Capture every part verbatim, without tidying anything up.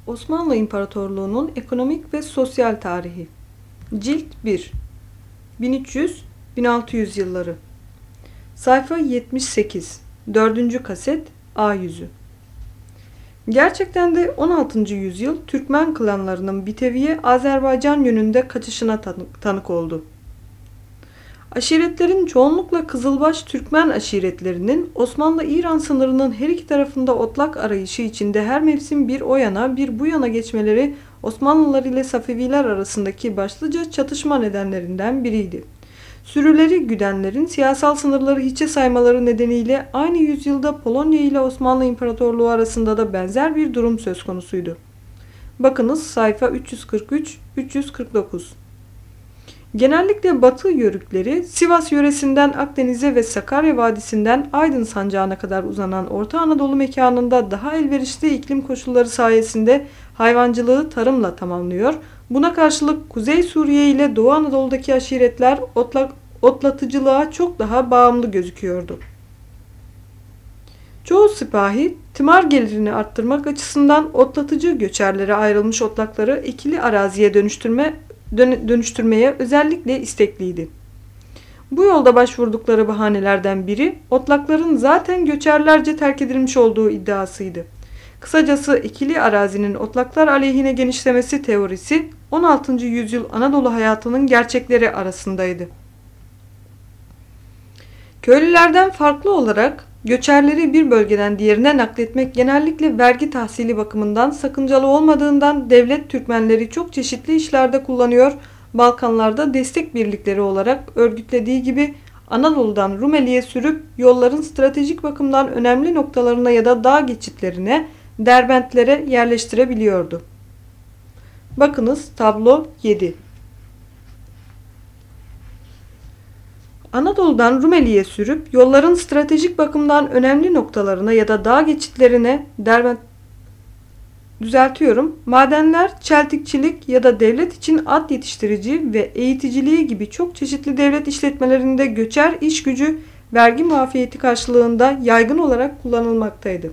Osmanlı İmparatorluğu'nun ekonomik ve sosyal tarihi. Cilt bir. bin üç yüz - bin altı yüz yılları. Sayfa yetmiş sekiz. dördüncü kaset A yüzü. Gerçekten de on altıncı yüzyıl Türkmen klanlarının Bitevi'ye Azerbaycan yönünde kaçışına tanık oldu. Aşiretlerin çoğunlukla Kızılbaş Türkmen aşiretlerinin Osmanlı-İran sınırının her iki tarafında otlak arayışı içinde her mevsim bir o yana bir bu yana geçmeleri Osmanlılar ile Safeviler arasındaki başlıca çatışma nedenlerinden biriydi. Sürüleri güdenlerin siyasal sınırları hiçe saymaları nedeniyle aynı yüzyılda Polonya ile Osmanlı İmparatorluğu arasında da benzer bir durum söz konusuydu. Bakınız sayfa üç yüz kırk üç - üç yüz kırk dokuz. Genellikle Batı Yörükleri, Sivas yöresinden Akdeniz'e ve Sakarya Vadisi'nden Aydın sancağına kadar uzanan Orta Anadolu mekanında daha elverişli iklim koşulları sayesinde hayvancılığı tarımla tamamlıyor. Buna karşılık Kuzey Suriye ile Doğu Anadolu'daki aşiretler otla, otlatıcılığa çok daha bağımlı gözüküyordu. Çoğu sipahi, tımar gelirini arttırmak açısından otlatıcı göçerlere ayrılmış otlakları ekili araziye dönüştürme dönüştürmeye özellikle istekliydi. Bu yolda başvurdukları bahanelerden biri otlakların zaten göçerlerce terk edilmiş olduğu iddiasıydı. Kısacası ekili arazinin otlaklar aleyhine genişlemesi teorisi on altıncı yüzyıl Anadolu hayatının gerçekleri arasındaydı. Köylülerden farklı olarak göçerleri bir bölgeden diğerine nakletmek genellikle vergi tahsili bakımından sakıncalı olmadığından devlet Türkmenleri çok çeşitli işlerde kullanıyor, Balkanlarda destek birlikleri olarak örgütlediği gibi Anadolu'dan Rumeli'ye sürüp yolların stratejik bakımdan önemli noktalarına ya da dağ geçitlerine, derbentlere yerleştirebiliyordu. Bakınız tablo yedi. Anadolu'dan Rumeli'ye sürüp yolların stratejik bakımdan önemli noktalarına ya da dağ geçitlerine derbent düzeltiyorum. Madenler, çeltikçilik ya da devlet için at yetiştirici ve eğiticiliği gibi çok çeşitli devlet işletmelerinde göçer iş gücü vergi muafiyeti karşılığında yaygın olarak kullanılmaktaydı.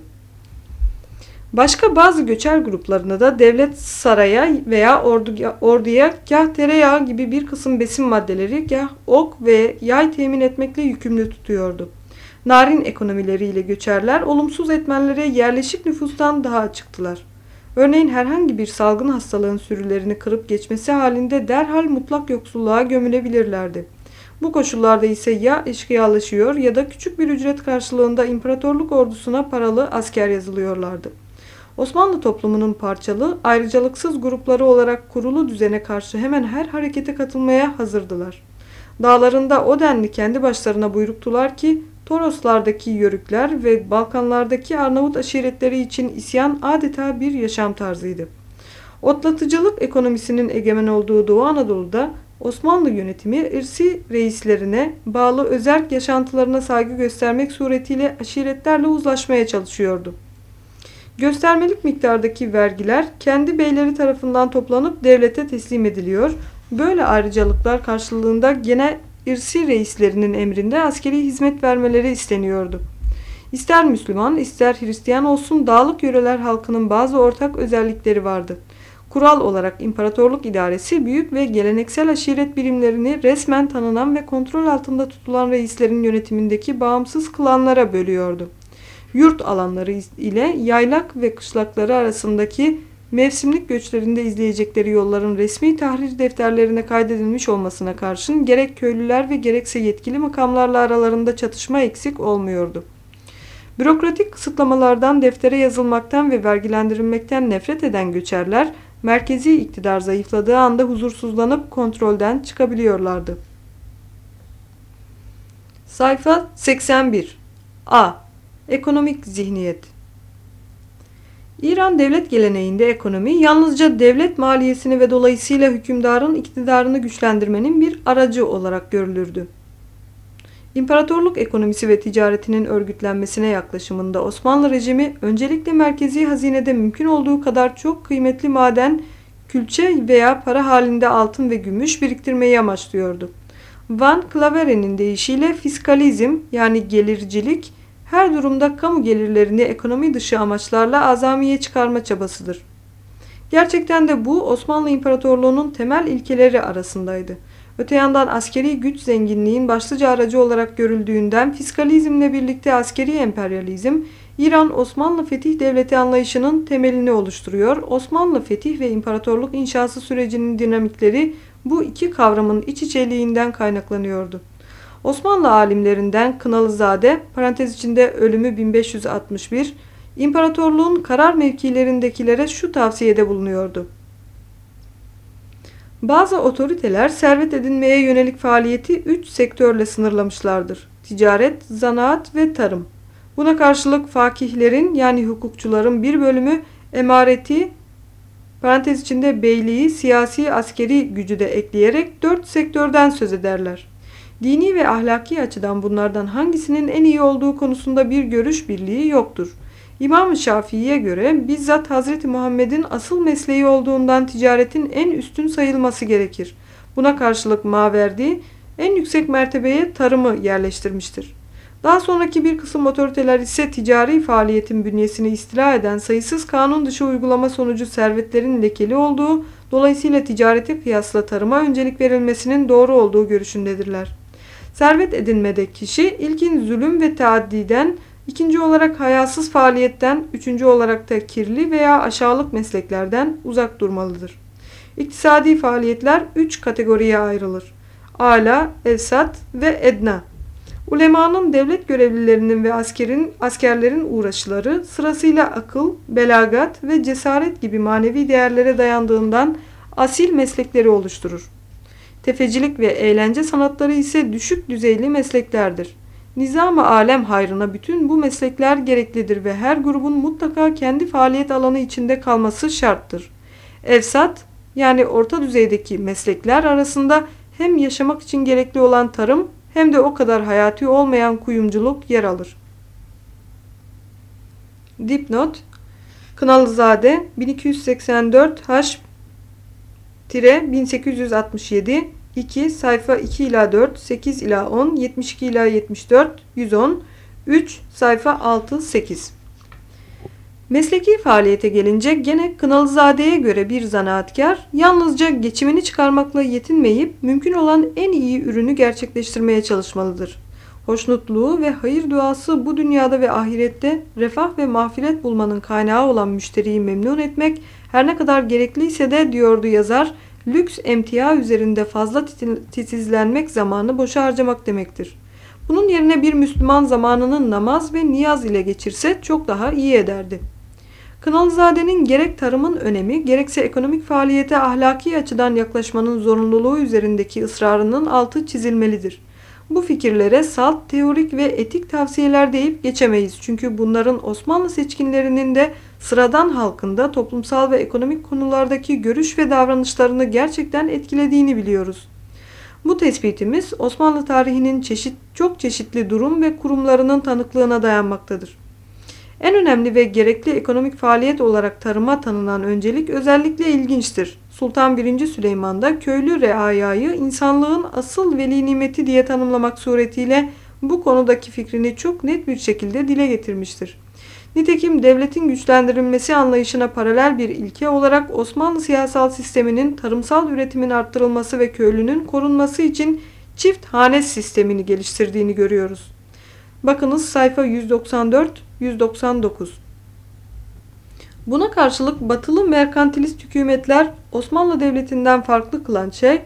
Başka bazı göçer gruplarında da devlet saraya veya orduya, orduya kah tereyağı gibi bir kısım besin maddeleri, kah ok ve yay temin etmekle yükümlü tutuyordu. Narin ekonomileriyle göçerler olumsuz etmenlere yerleşik nüfustan daha açıktılar. Örneğin herhangi bir salgın hastalığın sürülerini kırıp geçmesi halinde derhal mutlak yoksulluğa gömülebilirlerdi. Bu koşullarda ise ya eşkıyalaşıyor ya da küçük bir ücret karşılığında imparatorluk ordusuna paralı asker yazılıyorlardı. Osmanlı toplumunun parçalı, ayrıcalıksız grupları olarak kurulu düzene karşı hemen her harekete katılmaya hazırdılar. Dağlarında o denli kendi başlarına buyruktular ki Toroslardaki Yörükler ve Balkanlardaki Arnavut aşiretleri için isyan adeta bir yaşam tarzıydı. Otlatıcılık ekonomisinin egemen olduğu Doğu Anadolu'da Osmanlı yönetimi irsi reislerine bağlı özerk yaşantılarına saygı göstermek suretiyle aşiretlerle uzlaşmaya çalışıyordu. Göstermelik miktardaki vergiler kendi beyleri tarafından toplanıp devlete teslim ediliyor. Böyle ayrıcalıklar karşılığında gene irsi reislerinin emrinde askeri hizmet vermeleri isteniyordu. İster Müslüman ister Hristiyan olsun dağlık yöreler halkının bazı ortak özellikleri vardı. Kural olarak imparatorluk idaresi büyük ve geleneksel aşiret birimlerini resmen tanınan ve kontrol altında tutulan reislerin yönetimindeki bağımsız klanlara bölüyordu. Yurt alanları ile yaylak ve kışlakları arasındaki mevsimlik göçlerinde izleyecekleri yolların resmi tahrir defterlerine kaydedilmiş olmasına karşın gerek köylüler ve gerekse yetkili makamlarla aralarında çatışma eksik olmuyordu. Bürokratik kısıtlamalardan, deftere yazılmaktan ve vergilendirilmekten nefret eden göçerler, merkezi iktidar zayıfladığı anda huzursuzlanıp kontrolden çıkabiliyorlardı. Sayfa seksen bir. A. Ekonomik zihniyet. İran devlet geleneğinde ekonomi yalnızca devlet maliyesini ve dolayısıyla hükümdarın iktidarını güçlendirmenin bir aracı olarak görülürdü. İmparatorluk ekonomisi ve ticaretinin örgütlenmesine yaklaşımında Osmanlı rejimi öncelikle merkezi hazinede mümkün olduğu kadar çok kıymetli maden, külçe veya para halinde altın ve gümüş biriktirmeyi amaçlıyordu. Van Claveren'in deyişiyle fiskalizm yani gelircilik her durumda kamu gelirlerini ekonomi dışı amaçlarla azamiye çıkarma çabasıdır. Gerçekten de bu Osmanlı İmparatorluğu'nun temel ilkeleri arasındaydı. Öte yandan askeri güç zenginliğin başlıca aracı olarak görüldüğünden fiskalizmle birlikte askeri emperyalizm, İran-Osmanlı Fetih Devleti anlayışının temelini oluşturuyor. Osmanlı Fetih ve İmparatorluk inşası sürecinin dinamikleri bu iki kavramın iç içeliğinden kaynaklanıyordu. Osmanlı alimlerinden Kınalızade, parantez içinde ölümü bin beş yüz altmış bir, İmparatorluğun karar mevkilerindekilere şu tavsiyede bulunuyordu. Bazı otoriteler servet edinmeye yönelik faaliyeti üç sektörle sınırlamışlardır: ticaret, zanaat ve tarım. Buna karşılık fakihlerin yani hukukçuların bir bölümü emareti, parantez içinde beyliği, siyasi, askeri gücü de ekleyerek dört sektörden söz ederler. Dini ve ahlaki açıdan bunlardan hangisinin en iyi olduğu konusunda bir görüş birliği yoktur. İmam-ı Şafii'ye göre bizzat Hazreti Muhammed'in asıl mesleği olduğundan ticaretin en üstün sayılması gerekir. Buna karşılık Maverdi en yüksek mertebeye tarımı yerleştirmiştir. Daha sonraki bir kısım otoriteler ise ticari faaliyetin bünyesini istila eden sayısız kanun dışı uygulama sonucu servetlerin lekeli olduğu, dolayısıyla ticarete kıyasla tarıma öncelik verilmesinin doğru olduğu görüşündedirler. Servet edinmede kişi ilkin zulüm ve taaddiden, ikinci olarak hayasız faaliyetten, üçüncü olarak da kirli veya aşağılık mesleklerden uzak durmalıdır. İktisadi faaliyetler üç kategoriye ayrılır: Âlâ, evsat ve edna. Ulemanın, devlet görevlilerinin ve askerin, askerlerin uğraşları sırasıyla akıl, belagat ve cesaret gibi manevi değerlere dayandığından asil meslekleri oluşturur. Tefecilik ve eğlence sanatları ise düşük düzeyli mesleklerdir. Nizam-ı alem hayrına bütün bu meslekler gereklidir ve her grubun mutlaka kendi faaliyet alanı içinde kalması şarttır. Evsat yani orta düzeydeki meslekler arasında hem yaşamak için gerekli olan tarım hem de o kadar hayati olmayan kuyumculuk yer alır. Dipnot: Kınalızade bin iki yüz seksen dört H bin sekiz yüz altmış yedi iki sayfa iki ila dört, sekiz ila on, yetmiş iki ila yetmiş dört, yüz on, üç sayfa altı sekiz. Mesleki faaliyete gelince gene Kınalızade'ye göre bir zanaatkar yalnızca geçimini çıkarmakla yetinmeyip mümkün olan en iyi ürünü gerçekleştirmeye çalışmalıdır. Hoşnutluğu ve hayır duası bu dünyada ve ahirette refah ve mağfiret bulmanın kaynağı olan müşteriyi memnun etmek her ne kadar gerekliyse de, diyordu yazar, lüks emtia üzerinde fazla titizlenmek, zamanı boşa harcamak demektir. Bunun yerine bir Müslüman zamanını namaz ve niyaz ile geçirse çok daha iyi ederdi. Kınalızade'nin gerek tarımın önemi, gerekse ekonomik faaliyete ahlaki açıdan yaklaşmanın zorunluluğu üzerindeki ısrarının altı çizilmelidir. Bu fikirlere salt, teorik ve etik tavsiyeler deyip geçemeyiz. Çünkü bunların Osmanlı seçkinlerinin de sıradan halkında toplumsal ve ekonomik konulardaki görüş ve davranışlarını gerçekten etkilediğini biliyoruz. Bu tespitimiz Osmanlı tarihinin çeşit, çok çeşitli durum ve kurumlarının tanıklığına dayanmaktadır. En önemli ve gerekli ekonomik faaliyet olarak tarıma tanınan öncelik özellikle ilginçtir. Sultan birinci. Süleyman da köylü reayayı insanlığın asıl veli nimeti diye tanımlamak suretiyle bu konudaki fikrini çok net bir şekilde dile getirmiştir. Nitekim devletin güçlendirilmesi anlayışına paralel bir ilke olarak Osmanlı siyasal sisteminin tarımsal üretimin arttırılması ve köylünün korunması için çift hane sistemini geliştirdiğini görüyoruz. Bakınız sayfa yüz doksan dört yüz doksan dokuz. Buna karşılık batılı merkantilist hükümetler Osmanlı Devleti'nden farklı kılan şey,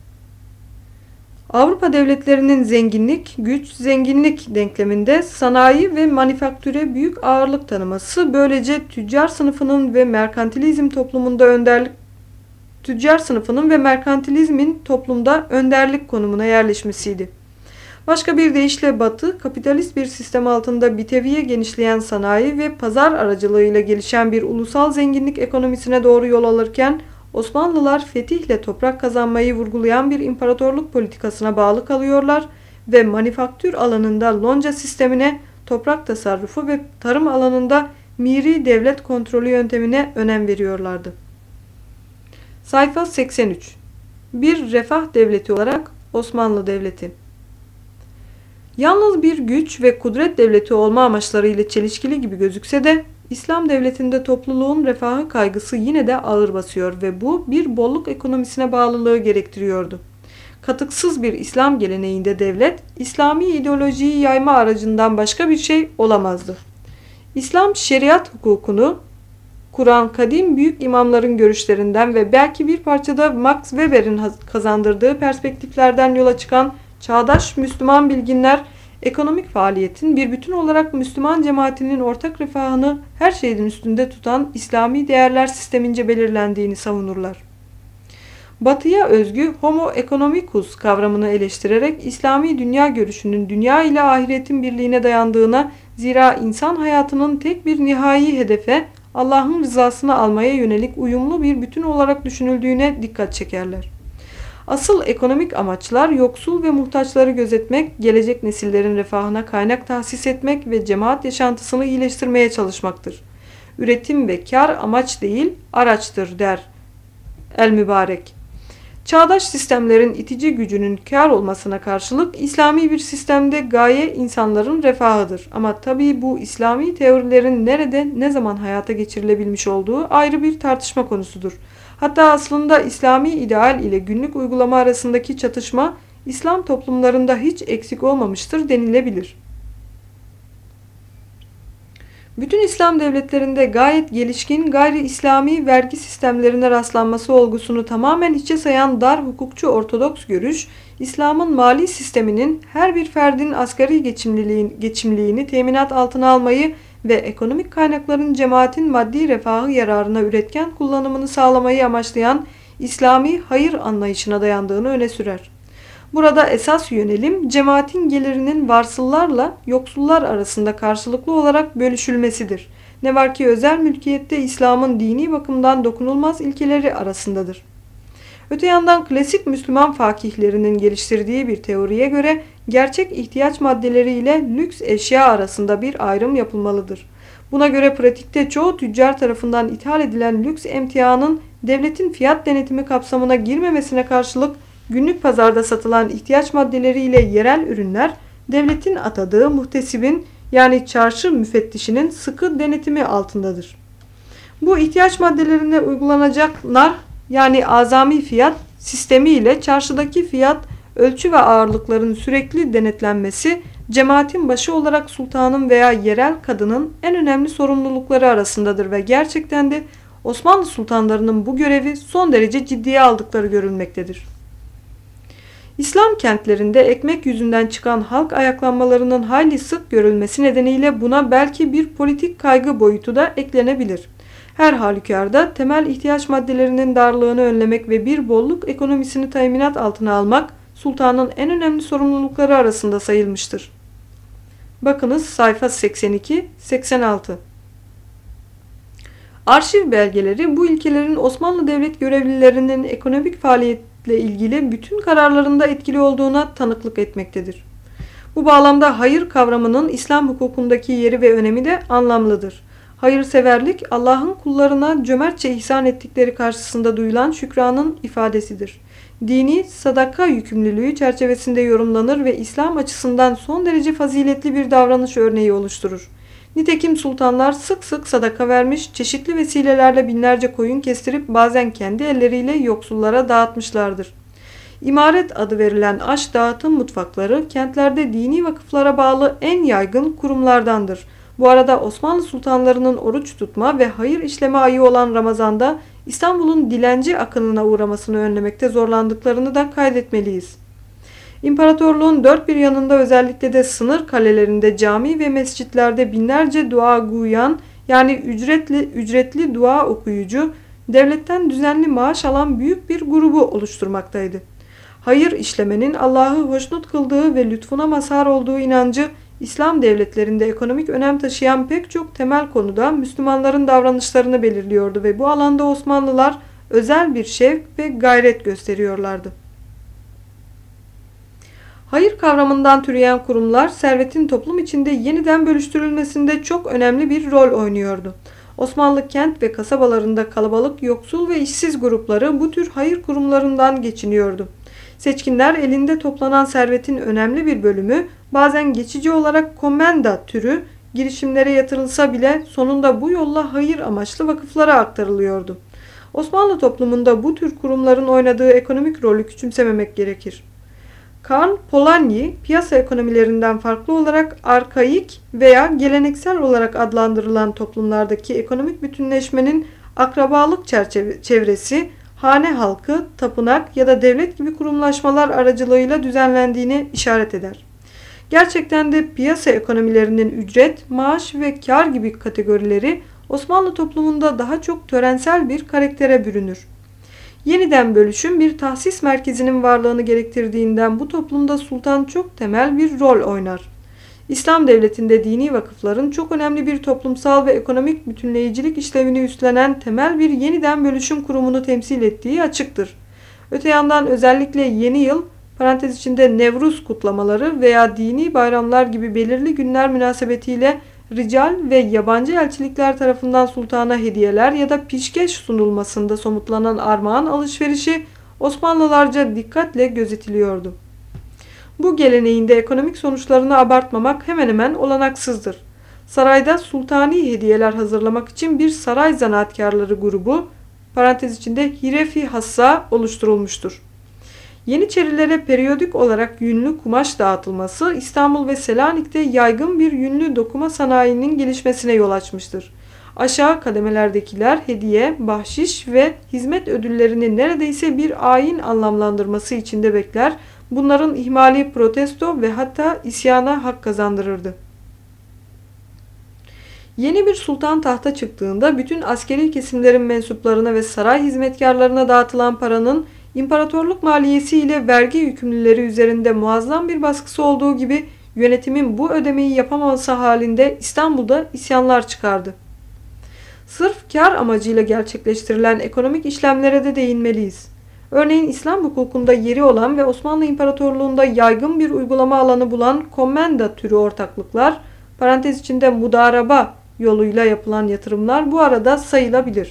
Avrupa devletlerinin zenginlik, güç, zenginlik denkleminde sanayi ve manifaktüre büyük ağırlık tanıması, böylece tüccar sınıfının ve merkantilizm toplumunda önderlik tüccar sınıfının ve merkantilizmin toplumda önderlik konumuna yerleşmesiydi. Başka bir deyişle Batı, kapitalist bir sistem altında biteviye genişleyen sanayi ve pazar aracılığıyla gelişen bir ulusal zenginlik ekonomisine doğru yol alırken, Osmanlılar fetihle toprak kazanmayı vurgulayan bir imparatorluk politikasına bağlı kalıyorlar ve manifaktür alanında lonca sistemine, toprak tasarrufu ve tarım alanında miri devlet kontrolü yöntemine önem veriyorlardı. Sayfa seksen üç. Bir refah devleti olarak Osmanlı Devleti. Yalnız bir güç ve kudret devleti olma amaçlarıyla çelişkili gibi gözükse de İslam devletinde topluluğun refahı kaygısı yine de ağır basıyor ve bu bir bolluk ekonomisine bağlılığı gerektiriyordu. Katıksız bir İslam geleneğinde devlet, İslami ideolojiyi yayma aracından başka bir şey olamazdı. İslam şeriat hukukunu, Kur'an kadim büyük imamların görüşlerinden ve belki bir parçada Max Weber'in kazandırdığı perspektiflerden yola çıkan çağdaş Müslüman bilginler, ekonomik faaliyetin bir bütün olarak Müslüman cemaatinin ortak refahını her şeyin üstünde tutan İslami değerler sistemince belirlendiğini savunurlar. Batı'ya özgü homo economicus kavramını eleştirerek İslami dünya görüşünün dünya ile ahiretin birliğine dayandığına, zira insan hayatının tek bir nihai hedefe, Allah'ın rızasını almaya yönelik uyumlu bir bütün olarak düşünüldüğüne dikkat çekerler. Asıl ekonomik amaçlar yoksul ve muhtaçları gözetmek, gelecek nesillerin refahına kaynak tahsis etmek ve cemaat yaşantısını iyileştirmeye çalışmaktır. Üretim ve kar amaç değil, araçtır der El-Mübarek. Çağdaş sistemlerin itici gücünün kar olmasına karşılık İslami bir sistemde gaye insanların refahıdır. Ama tabii bu İslami teorilerin nerede, ne zaman hayata geçirilebilmiş olduğu ayrı bir tartışma konusudur. Hatta aslında İslami ideal ile günlük uygulama arasındaki çatışma İslam toplumlarında hiç eksik olmamıştır denilebilir. Bütün İslam devletlerinde gayet gelişkin gayri İslami vergi sistemlerine rastlanması olgusunu tamamen hiçe sayan dar hukukçu ortodoks görüş, İslam'ın mali sisteminin her bir ferdin asgari geçimliliğin, geçimliğini teminat altına almayı ve ekonomik kaynakların cemaatin maddi refahı yararına üretken kullanımını sağlamayı amaçlayan İslami hayır anlayışına dayandığını öne sürer. Burada esas yönelim cemaatin gelirinin varsıllarla yoksullar arasında karşılıklı olarak bölüşülmesidir. Ne var ki özel mülkiyette İslam'ın dini bakımdan dokunulmaz ilkeleri arasındadır. Öte yandan klasik Müslüman fakihlerinin geliştirdiği bir teoriye göre gerçek ihtiyaç maddeleri ile lüks eşya arasında bir ayrım yapılmalıdır. Buna göre pratikte çoğu tüccar tarafından ithal edilen lüks emtianın devletin fiyat denetimi kapsamına girmemesine karşılık günlük pazarda satılan ihtiyaç maddeleri ile yerel ürünler devletin atadığı muhtesibin yani çarşı müfettişinin sıkı denetimi altındadır. Bu ihtiyaç maddelerine uygulanacak nar yani azami fiyat sistemi ile çarşıdaki fiyat ölçü ve ağırlıkların sürekli denetlenmesi cemaatin başı olarak sultanın veya yerel kadının en önemli sorumlulukları arasındadır ve gerçekten de Osmanlı sultanlarının bu görevi son derece ciddiye aldıkları görülmektedir. İslam kentlerinde ekmek yüzünden çıkan halk ayaklanmalarının hayli sık görülmesi nedeniyle buna belki bir politik kaygı boyutu da eklenebilir. Her halükarda temel ihtiyaç maddelerinin darlığını önlemek ve bir bolluk ekonomisini teminat altına almak sultanın en önemli sorumlulukları arasında sayılmıştır. Bakınız sayfa seksen iki seksen altı. Arşiv belgeleri bu ilkelerin Osmanlı devlet görevlilerinin ekonomik faaliyetle ilgili bütün kararlarında etkili olduğuna tanıklık etmektedir. Bu bağlamda hayır kavramının İslam hukukundaki yeri ve önemi de anlamlıdır. Hayırseverlik Allah'ın kullarına cömertçe ihsan ettikleri karşısında duyulan şükranın ifadesidir. Dini sadaka yükümlülüğü çerçevesinde yorumlanır ve İslam açısından son derece faziletli bir davranış örneği oluşturur. Nitekim sultanlar sık sık sadaka vermiş, çeşitli vesilelerle binlerce koyun kestirip bazen kendi elleriyle yoksullara dağıtmışlardır. İmaret adı verilen aş dağıtım mutfakları kentlerde dini vakıflara bağlı en yaygın kurumlardandır. Bu arada Osmanlı sultanlarının oruç tutma ve hayır işleme ayı olan Ramazan'da İstanbul'un dilenci akınına uğramasını önlemekte zorlandıklarını da kaydetmeliyiz. İmparatorluğun dört bir yanında özellikle de sınır kalelerinde cami ve mescitlerde binlerce dua guyan yani ücretli, ücretli dua okuyucu devletten düzenli maaş alan büyük bir grubu oluşturmaktaydı. Hayır işlemenin Allah'ı hoşnut kıldığı ve lütfuna mazhar olduğu inancı İslam devletlerinde ekonomik önem taşıyan pek çok temel konuda Müslümanların davranışlarını belirliyordu ve bu alanda Osmanlılar özel bir şevk ve gayret gösteriyorlardı. Hayır kavramından türeyen kurumlar servetin toplum içinde yeniden bölüştürülmesinde çok önemli bir rol oynuyordu. Osmanlı kent ve kasabalarında kalabalık yoksul ve işsiz grupları bu tür hayır kurumlarından geçiniyordu. Seçkinler elinde toplanan servetin önemli bir bölümü bazen geçici olarak komenda türü girişimlere yatırılsa bile sonunda bu yolla hayır amaçlı vakıflara aktarılıyordu. Osmanlı toplumunda bu tür kurumların oynadığı ekonomik rolü küçümsememek gerekir. Karl Polanyi, piyasa ekonomilerinden farklı olarak arkaik veya geleneksel olarak adlandırılan toplumlardaki ekonomik bütünleşmenin akrabalık çerçeve çevresi, hane halkı, tapınak ya da devlet gibi kurumlaşmalar aracılığıyla düzenlendiğine işaret eder. Gerçekten de piyasa ekonomilerinin ücret, maaş ve kar gibi kategorileri Osmanlı toplumunda daha çok törensel bir karaktere bürünür. Yeniden bölüşüm bir tahsis merkezinin varlığını gerektirdiğinden bu toplumda sultan çok temel bir rol oynar. İslam devletinde dini vakıfların çok önemli bir toplumsal ve ekonomik bütünleyicilik işlevini üstlenen temel bir yeniden bölüşüm kurumunu temsil ettiği açıktır. Öte yandan özellikle yeni yıl, parantez içinde Nevruz kutlamaları veya dini bayramlar gibi belirli günler münasebetiyle rical ve yabancı elçilikler tarafından sultana hediyeler ya da pişkeş sunulmasında somutlanan armağan alışverişi Osmanlılarca dikkatle gözetiliyordu. Bu geleneğin de ekonomik sonuçlarını abartmamak hemen hemen olanaksızdır. Sarayda sultani hediyeler hazırlamak için bir saray zanaatkarları grubu, parantez içinde Hirefi Hassa oluşturulmuştur. Yeniçerilere periyodik olarak yünlü kumaş dağıtılması İstanbul ve Selanik'te yaygın bir yünlü dokuma sanayinin gelişmesine yol açmıştır. Aşağı kademelerdekiler hediye, bahşiş ve hizmet ödüllerini neredeyse bir ayin anlamlandırması içinde bekler, bunların ihmali protesto ve hatta isyana hak kazandırırdı. Yeni bir sultan tahta çıktığında bütün askeri kesimlerin mensuplarına ve saray hizmetkarlarına dağıtılan paranın İmparatorluk maliyesi ile vergi yükümlüleri üzerinde muazzam bir baskısı olduğu gibi yönetimin bu ödemeyi yapamaması halinde İstanbul'da isyanlar çıkardı. Sırf kar amacıyla gerçekleştirilen ekonomik işlemlere de değinmeliyiz. Örneğin İslam hukukunda yeri olan ve Osmanlı İmparatorluğu'nda yaygın bir uygulama alanı bulan komenda türü ortaklıklar, parantez içinde mudaraba yoluyla yapılan yatırımlar bu arada sayılabilir.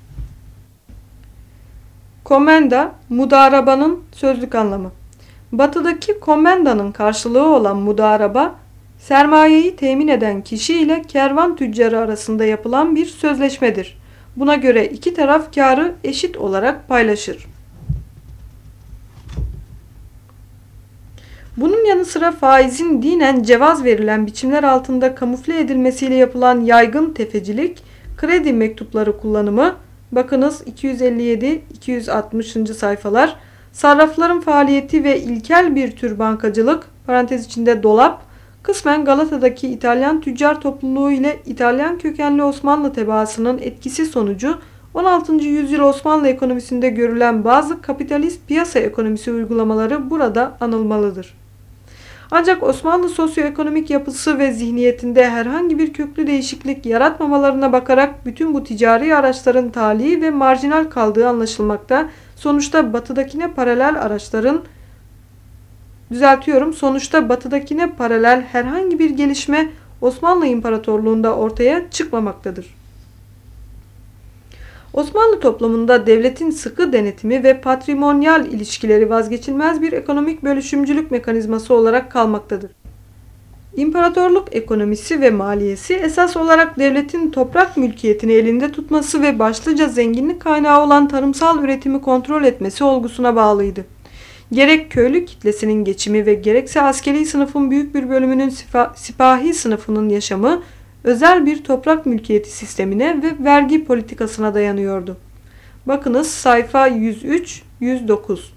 Komenda, mudarabanın sözlük anlamı. Batıdaki komendanın karşılığı olan mudaraba, sermayeyi temin eden kişi ile kervan tüccarı arasında yapılan bir sözleşmedir. Buna göre iki taraf karı eşit olarak paylaşır. Bunun yanı sıra faizin dinen cevaz verilen biçimler altında kamufle edilmesiyle yapılan yaygın tefecilik, kredi mektupları kullanımı, bakınız iki yüz elli yedi iki yüz altmışıncı sayfalar, sarrafların faaliyeti ve ilkel bir tür bankacılık, parantez içinde dolap, kısmen Galata'daki İtalyan tüccar topluluğu ile İtalyan kökenli Osmanlı tebaasının etkisi sonucu on altıncı yüzyıl Osmanlı ekonomisinde görülen bazı kapitalist piyasa ekonomisi uygulamaları burada anılmalıdır. Ancak Osmanlı sosyoekonomik yapısı ve zihniyetinde herhangi bir köklü değişiklik yaratmamalarına bakarak bütün bu ticari araçların tali ve marjinal kaldığı anlaşılmakta. Sonuçta batıdakine paralel araçların düzeltiyorum sonuçta batıdakine paralel herhangi bir gelişme Osmanlı İmparatorluğu'nda ortaya çıkmamaktadır. Osmanlı toplumunda devletin sıkı denetimi ve patrimonyal ilişkileri vazgeçilmez bir ekonomik bölüşümcülük mekanizması olarak kalmaktadır. İmparatorluk ekonomisi ve maliyesi esas olarak devletin toprak mülkiyetini elinde tutması ve başlıca zenginlik kaynağı olan tarımsal üretimi kontrol etmesi olgusuna bağlıydı. Gerek köylü kitlesinin geçimi ve gerekse askeri sınıfın büyük bir bölümünün sipahi sınıfının yaşamı özel bir toprak mülkiyeti sistemine ve vergi politikasına dayanıyordu. Bakınız sayfa yüz üç yüz dokuz.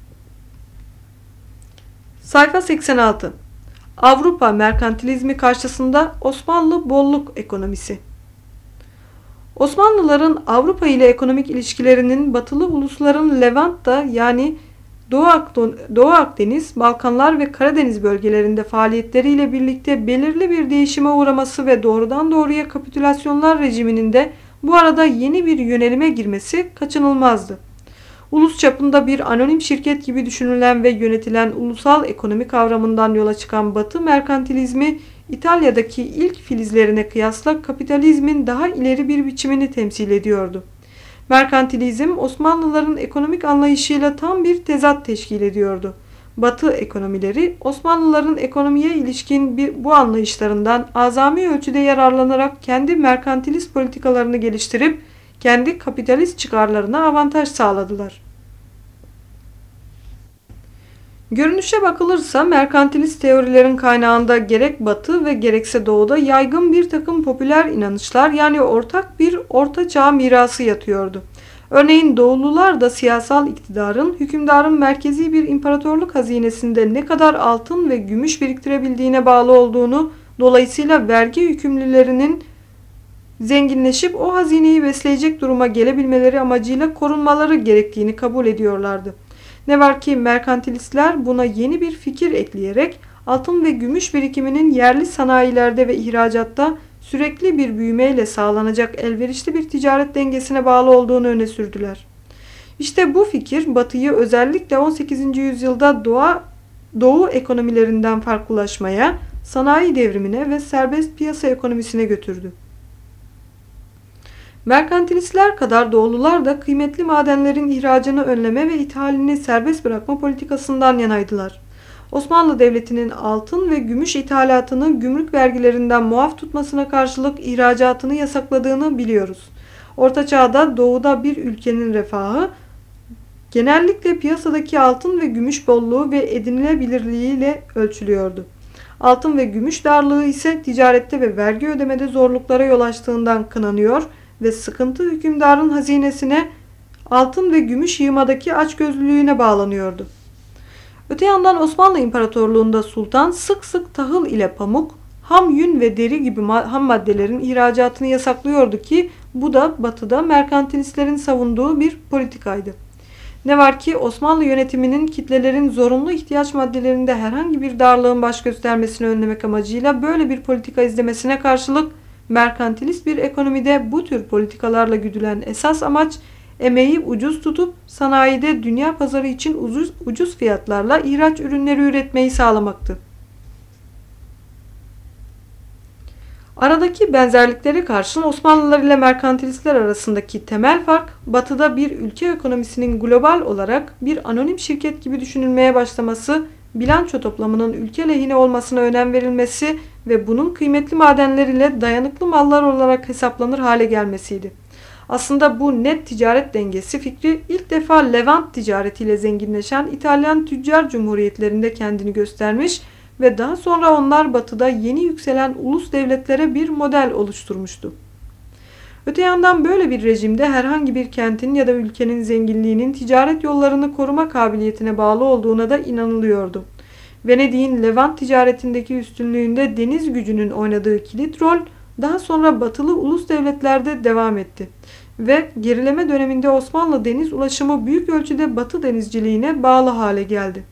Sayfa seksen altı. Avrupa merkantilizmi karşısında Osmanlı bolluk ekonomisi. Osmanlıların Avrupa ile ekonomik ilişkilerinin batılı ulusların Levant'ta yani Doğu Akdeniz, Balkanlar ve Karadeniz bölgelerinde faaliyetleriyle birlikte belirli bir değişime uğraması ve doğrudan doğruya kapitülasyonlar rejiminin de bu arada yeni bir yönelime girmesi kaçınılmazdı. Ulus çapında bir anonim şirket gibi düşünülen ve yönetilen ulusal ekonomi kavramından yola çıkan Batı merkantilizmi, İtalya'daki ilk filizlerine kıyasla kapitalizmin daha ileri bir biçimini temsil ediyordu. Merkantilizm, Osmanlıların ekonomik anlayışıyla tam bir tezat teşkil ediyordu. Batı ekonomileri Osmanlıların ekonomiye ilişkin bir, bu anlayışlarından azami ölçüde yararlanarak kendi merkantilist politikalarını geliştirip kendi kapitalist çıkarlarına avantaj sağladılar. Görünüşe bakılırsa merkantilist teorilerin kaynağında gerek Batı ve gerekse Doğu'da yaygın bir takım popüler inanışlar, yani ortak bir orta çağ mirası yatıyordu. Örneğin Doğulular da siyasal iktidarın hükümdarın merkezi bir imparatorluk hazinesinde ne kadar altın ve gümüş biriktirebildiğine bağlı olduğunu, dolayısıyla vergi yükümlülerinin zenginleşip o hazineyi besleyecek duruma gelebilmeleri amacıyla korunmaları gerektiğini kabul ediyorlardı. Ne var ki merkantilistler buna yeni bir fikir ekleyerek altın ve gümüş birikiminin yerli sanayilerde ve ihracatta sürekli bir büyümeyle sağlanacak elverişli bir ticaret dengesine bağlı olduğunu öne sürdüler. İşte bu fikir Batı'yı özellikle on sekizinci yüzyılda Doğu, Doğu ekonomilerinden farklılaşmaya, sanayi devrimine ve serbest piyasa ekonomisine götürdü. Merkantilistler kadar Doğulular da kıymetli madenlerin ihracını önleme ve ithalini serbest bırakma politikasından yanaydılar. Osmanlı Devleti'nin altın ve gümüş ithalatını gümrük vergilerinden muaf tutmasına karşılık ihracatını yasakladığını biliyoruz. Orta Çağ'da Doğu'da bir ülkenin refahı genellikle piyasadaki altın ve gümüş bolluğu ve edinilebilirliğiyle ölçülüyordu. Altın ve gümüş darlığı ise ticarette ve vergi ödemede zorluklara yol açtığından kınanıyor ve sıkıntı hükümdarın hazinesine, altın ve gümüş yığmadaki açgözlülüğüne bağlanıyordu. Öte yandan Osmanlı İmparatorluğu'nda sultan sık sık tahıl ile pamuk, ham yün ve deri gibi ham maddelerin ihracatını yasaklıyordu ki bu da Batı'da merkantilistlerin savunduğu bir politikaydı. Ne var ki Osmanlı yönetiminin kitlelerin zorunlu ihtiyaç maddelerinde herhangi bir darlığın baş göstermesini önlemek amacıyla böyle bir politika izlemesine karşılık merkantilist bir ekonomide bu tür politikalarla güdülen esas amaç emeği ucuz tutup sanayide dünya pazarı için ucuz, ucuz fiyatlarla ihraç ürünleri üretmeyi sağlamaktı. Aradaki benzerliklere karşın Osmanlılar ile merkantilistler arasındaki temel fark, Batı'da bir ülke ekonomisinin global olarak bir anonim şirket gibi düşünülmeye başlaması, bilanço toplamının ülke lehine olmasına önem verilmesi ve bunun kıymetli madenler ile dayanıklı mallar olarak hesaplanır hale gelmesiydi. Aslında bu net ticaret dengesi fikri ilk defa Levant ticaretiyle zenginleşen İtalyan tüccar cumhuriyetlerinde kendini göstermiş ve daha sonra onlar Batı'da yeni yükselen ulus devletlere bir model oluşturmuştu. Öte yandan böyle bir rejimde herhangi bir kentin ya da ülkenin zenginliğinin ticaret yollarını koruma kabiliyetine bağlı olduğuna da inanılıyordu. Venedik'in Levant ticaretindeki üstünlüğünde deniz gücünün oynadığı kilit rol daha sonra batılı ulus devletlerde devam etti ve gerileme döneminde Osmanlı deniz ulaşımı büyük ölçüde Batı denizciliğine bağlı hale geldi.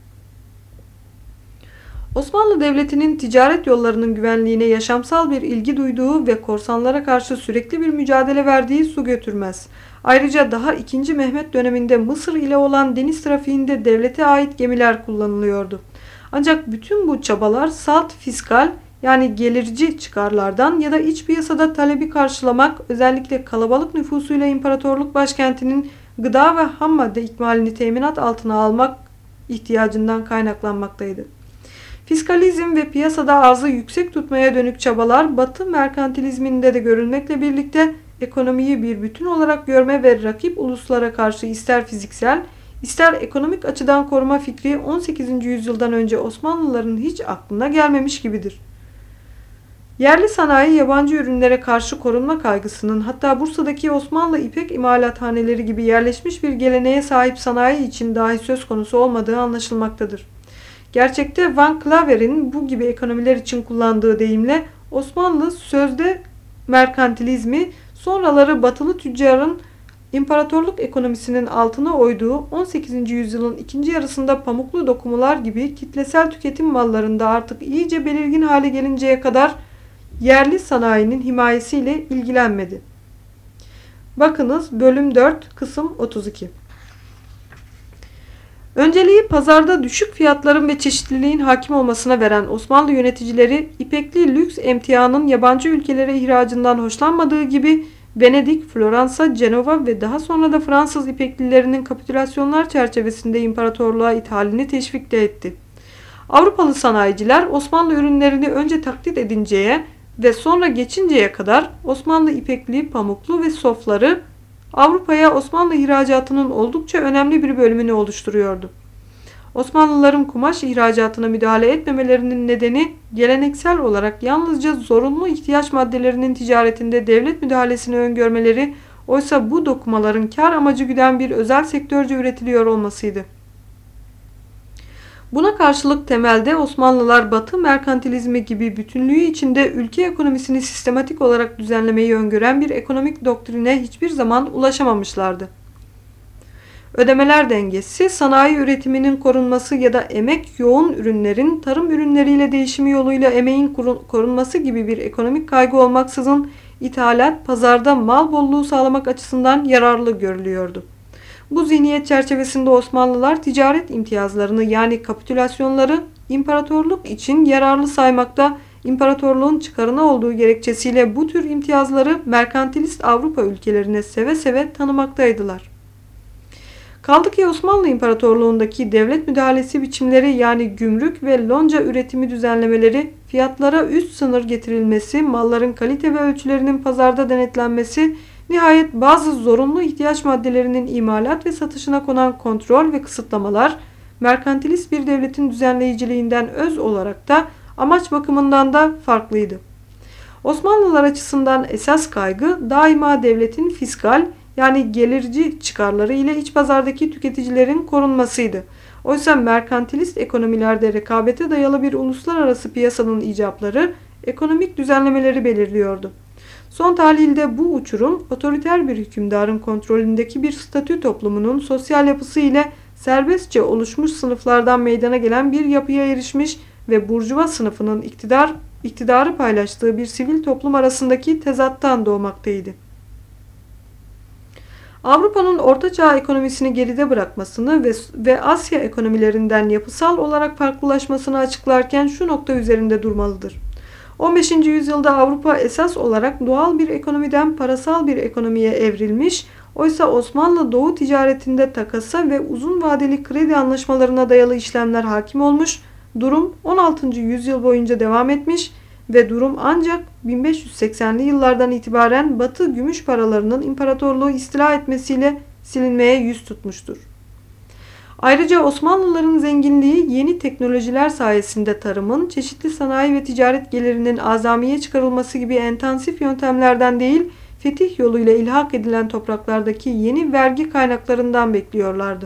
Osmanlı Devleti'nin ticaret yollarının güvenliğine yaşamsal bir ilgi duyduğu ve korsanlara karşı sürekli bir mücadele verdiği su götürmez. Ayrıca daha ikinci. Mehmet döneminde Mısır ile olan deniz trafiğinde devlete ait gemiler kullanılıyordu. Ancak bütün bu çabalar salt fiskal, yani gelirci çıkarlardan ya da iç piyasada talebi karşılamak, özellikle kalabalık nüfusuyla imparatorluk başkentinin gıda ve ham madde ikmalini teminat altına almak ihtiyacından kaynaklanmaktaydı. Fiskalizm ve piyasada arzı yüksek tutmaya dönük çabalar Batı merkantilizminde de görülmekle birlikte ekonomiyi bir bütün olarak görme ve rakip uluslara karşı ister fiziksel, ister ekonomik açıdan koruma fikri on sekizinci yüzyıldan önce Osmanlıların hiç aklına gelmemiş gibidir. Yerli sanayi yabancı ürünlere karşı korunma kaygısının, hatta Bursa'daki Osmanlı İpek imalathaneleri gibi yerleşmiş bir geleneğe sahip sanayi için dahi söz konusu olmadığı anlaşılmaktadır. Gerçekte Van Claver'in bu gibi ekonomiler için kullandığı deyimle Osmanlı sözde merkantilizmi, sonraları batılı tüccarın imparatorluk ekonomisinin altına oyduğu on sekizinci yüzyılın ikinci yarısında pamuklu dokumalar gibi kitlesel tüketim mallarında artık iyice belirgin hale gelinceye kadar yerli sanayinin himayesiyle ilgilenmedi. Bakınız bölüm dört kısım otuz iki. Önceliği pazarda düşük fiyatların ve çeşitliliğin hakim olmasına veren Osmanlı yöneticileri, İpekli lüks emtianın yabancı ülkelere ihracından hoşlanmadığı gibi Venedik, Floransa, Cenova ve daha sonra da Fransız İpeklilerinin kapitülasyonlar çerçevesinde imparatorluğa ithalini teşvik de etti. Avrupalı sanayiciler Osmanlı ürünlerini önce taklit edinceye ve sonra geçinceye kadar Osmanlı ipekli, pamuklu ve sofları Avrupa'ya Osmanlı ihracatının oldukça önemli bir bölümünü oluşturuyordu. Osmanlıların kumaş ihracatına müdahale etmemelerinin nedeni geleneksel olarak yalnızca zorunlu ihtiyaç maddelerinin ticaretinde devlet müdahalesini öngörmeleri, oysa bu dokumaların kar amacı güden bir özel sektörce üretiliyor olmasıydı. Buna karşılık temelde Osmanlılar Batı merkantilizmi gibi bütünlüğü içinde ülke ekonomisini sistematik olarak düzenlemeyi öngören bir ekonomik doktrine hiçbir zaman ulaşamamışlardı. Ödemeler dengesi, sanayi üretiminin korunması ya da emek yoğun ürünlerin tarım ürünleriyle değişimi yoluyla emeğin korunması gibi bir ekonomik kaygı olmaksızın ithalat, pazarda mal bolluğu sağlamak açısından yararlı görülüyordu. Bu zihniyet çerçevesinde Osmanlılar ticaret imtiyazlarını yani kapitülasyonları imparatorluk için yararlı saymakta, imparatorluğun çıkarına olduğu gerekçesiyle bu tür imtiyazları merkantilist Avrupa ülkelerine seve seve tanımaktaydılar. Kaldı ki Osmanlı İmparatorluğundaki devlet müdahalesi biçimleri yani gümrük ve lonca üretimi düzenlemeleri, fiyatlara üst sınır getirilmesi, malların kalite ve ölçülerinin pazarda denetlenmesi, nihayet bazı zorunlu ihtiyaç maddelerinin imalat ve satışına konan kontrol ve kısıtlamalar, merkantilist bir devletin düzenleyiciliğinden öz olarak da amaç bakımından da farklıydı. Osmanlılar açısından esas kaygı daima devletin fiskal yani gelirci çıkarları ile iç pazardaki tüketicilerin korunmasıydı. Oysa merkantilist ekonomilerde rekabete dayalı bir uluslararası piyasanın icapları ekonomik düzenlemeleri belirliyordu. Son tahlilde bu uçurum otoriter bir hükümdarın kontrolündeki bir statü toplumunun sosyal yapısı ile serbestçe oluşmuş sınıflardan meydana gelen bir yapıya erişmiş ve burjuva sınıfının iktidar, iktidarı paylaştığı bir sivil toplum arasındaki tezattan doğmaktaydı. Avrupa'nın ortaçağ ekonomisini geride bırakmasını ve, ve Asya ekonomilerinden yapısal olarak farklılaşmasını açıklarken şu nokta üzerinde durmalıdır. on beşinci yüzyılda Avrupa esas olarak doğal bir ekonomiden parasal bir ekonomiye evrilmiş, oysa Osmanlı Doğu ticaretinde takasa ve uzun vadeli kredi anlaşmalarına dayalı işlemler hakim olmuş, durum on altıncı yüzyıl boyunca devam etmiş ve durum ancak bin beş yüz seksenli yıllardan itibaren Batı gümüş paralarının imparatorluğu istila etmesiyle silinmeye yüz tutmuştur. Ayrıca Osmanlıların zenginliği yeni teknolojiler sayesinde tarımın, çeşitli sanayi ve ticaret gelirinin azamiye çıkarılması gibi intensif yöntemlerden değil, fetih yoluyla ilhak edilen topraklardaki yeni vergi kaynaklarından bekliyorlardı.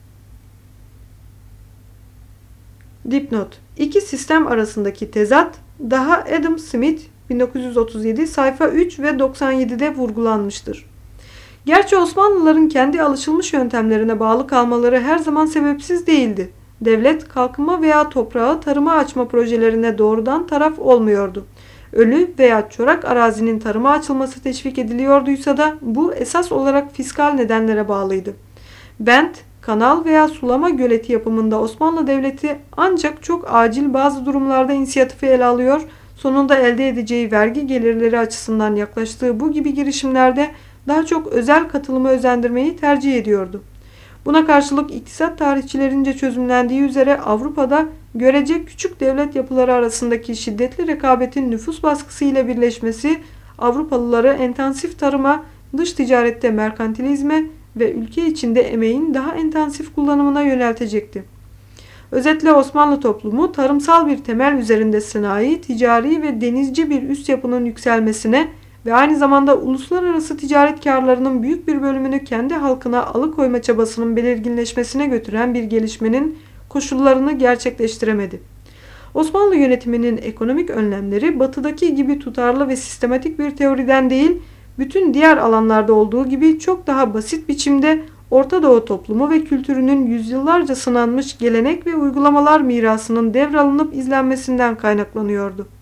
Dipnot: İki sistem arasındaki tezat daha Adam Smith bin dokuz yüz otuz yedi sayfa üç ve doksan yedi'de vurgulanmıştır. Gerçi Osmanlıların kendi alışılmış yöntemlerine bağlı kalmaları her zaman sebepsiz değildi. Devlet, kalkınma veya toprağı tarıma açma projelerine doğrudan taraf olmuyordu. Ölü veya çorak arazinin tarıma açılması teşvik ediliyorduysa da bu esas olarak fiskal nedenlere bağlıydı. Bent, kanal veya sulama göleti yapımında Osmanlı Devleti ancak çok acil bazı durumlarda inisiyatifi ele alıyor, sonunda elde edeceği vergi gelirleri açısından yaklaştığı bu gibi girişimlerde daha çok özel katılımı özendirmeyi tercih ediyordu. Buna karşılık iktisat tarihçilerince çözümlendiği üzere Avrupa'da görece küçük devlet yapıları arasındaki şiddetli rekabetin nüfus baskısı ile birleşmesi Avrupalıları intensif tarıma, dış ticarette merkantilizme ve ülke içinde emeğin daha intensif kullanımına yöneltecekti. Özetle Osmanlı toplumu tarımsal bir temel üzerinde sanayi, ticari ve denizci bir üst yapının yükselmesine ve aynı zamanda uluslararası ticaret karlarının büyük bir bölümünü kendi halkına alıkoyma çabasının belirginleşmesine götüren bir gelişmenin koşullarını gerçekleştiremedi. Osmanlı yönetiminin ekonomik önlemleri batıdaki gibi tutarlı ve sistematik bir teoriden değil, bütün diğer alanlarda olduğu gibi çok daha basit biçimde Orta Doğu toplumu ve kültürünün yüzyıllarca sınanmış gelenek ve uygulamalar mirasının devralınıp izlenmesinden kaynaklanıyordu.